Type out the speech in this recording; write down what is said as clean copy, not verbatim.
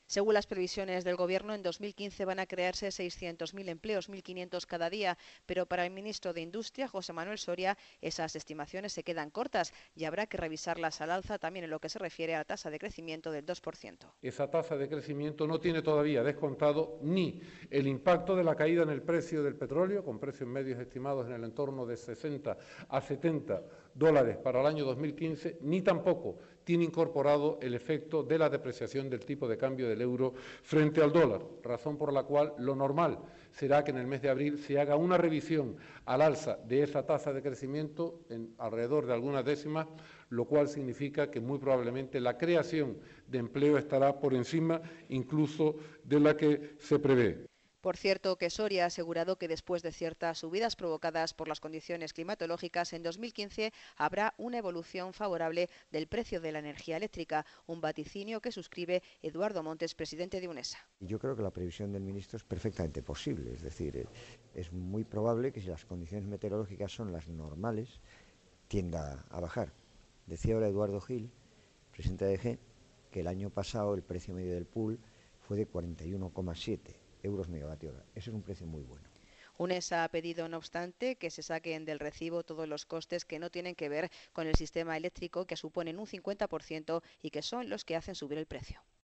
Según las previsiones del Gobierno, en 2015 van a crearse 600.000 empleos, 1.500 cada día, pero para el ministro de Industria, José Manuel Soria, esas estimaciones se quedan cortas y habrá que revisarlas al alza también en lo que se refiere a la tasa de crecimiento del 2%. Esa tasa de crecimiento no tiene todavía descontado ni el impacto de la caída en el precio del petróleo, con precios medios estimados en el entorno de 60 a 70 dólares para el año 2015, ni tampoco tiene incorporado el efecto de la depreciación del tipo de cambio del euro frente al dólar, razón por la cual lo normal será que en el mes de abril se haga una revisión al alza de esa tasa de crecimiento en alrededor de algunas décimas, lo cual significa que muy probablemente la creación de empleo estará por encima incluso de la que se prevé. Por cierto, que Soria ha asegurado que después de ciertas subidas provocadas por las condiciones climatológicas, en 2015 habrá una evolución favorable del precio de la energía eléctrica, un vaticinio que suscribe Eduardo Montes, presidente de UNESA. Yo creo que la previsión del ministro es perfectamente posible, es decir, es muy probable que si las condiciones meteorológicas son las normales, tienda a bajar. Decía ahora Eduardo Gil, presidente de AEG, que el año pasado el precio medio del pool fue de 41,7 euros megavatio hora. Eso es un precio muy bueno. UNESA ha pedido, no obstante, que se saquen del recibo todos los costes que no tienen que ver con el sistema eléctrico, que suponen un 50% y que son los que hacen subir el precio.